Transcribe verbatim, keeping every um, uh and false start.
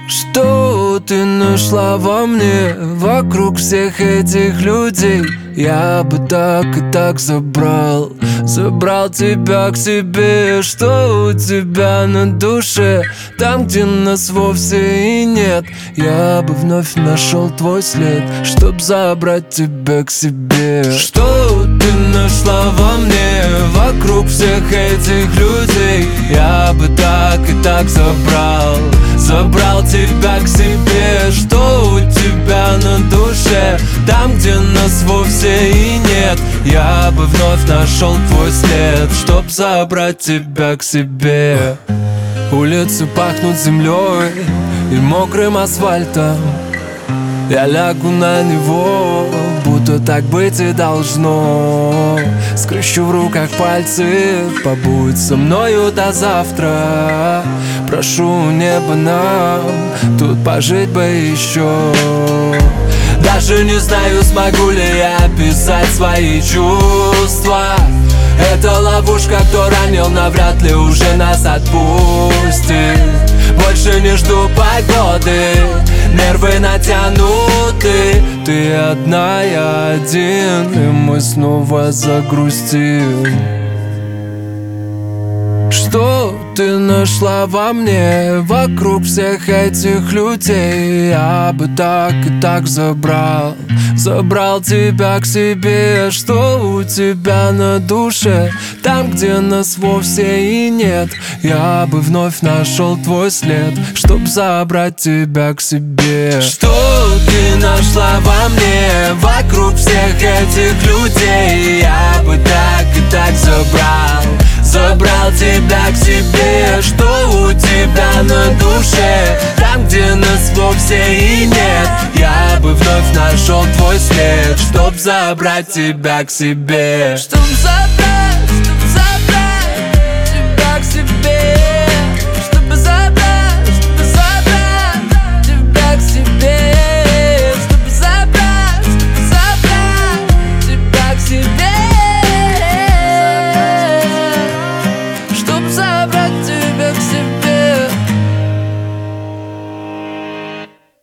Что ты нашла во мне, вокруг всех этих людей? Я бы так и так забрал, забрал тебя к себе. Что у тебя на душе, там, где нас вовсе и нет? Я бы вновь нашел твой след, чтоб забрать тебя к себе. Что ты нашла во мне, вокруг всех этих людей? Я бы так и так забрал, забрал тебя к себе. Что у тебя на душе, там, где нас вовсе и нет? Я бы вновь нашел твой след, чтоб забрать тебя к себе. Улицы пахнут землей и мокрым асфальтом. Я лягу на него, будто так быть и должно. Скрещу в руках пальцы, побудь со мною до завтра. Прошу неба нам тут пожить бы еще. Даже не знаю, смогу ли я описать свои чувства. Это ловушка, кто ранил, навряд ли уже нас отпустит. Больше не жду погоды, нервы натянуты. Ты одна, я один, и мы снова загрустим. Что ты нашла во мне, вокруг всех этих людей? Я бы так и так забрал, забрал тебя к себе. Что у тебя на душе, там, где нас вовсе и нет? Я бы вновь нашел твой след, чтоб забрать тебя к себе. Что ты нашла во мне, вокруг всех этих людей? Я бы так и так забрал, забрал тебя к себе. Что у тебя на душе, там, где нас вовсе и нет? Я бы вновь нашел твой след, чтоб забрать тебя к себе. Чтоб забрать, чтоб забрать тебя к себе.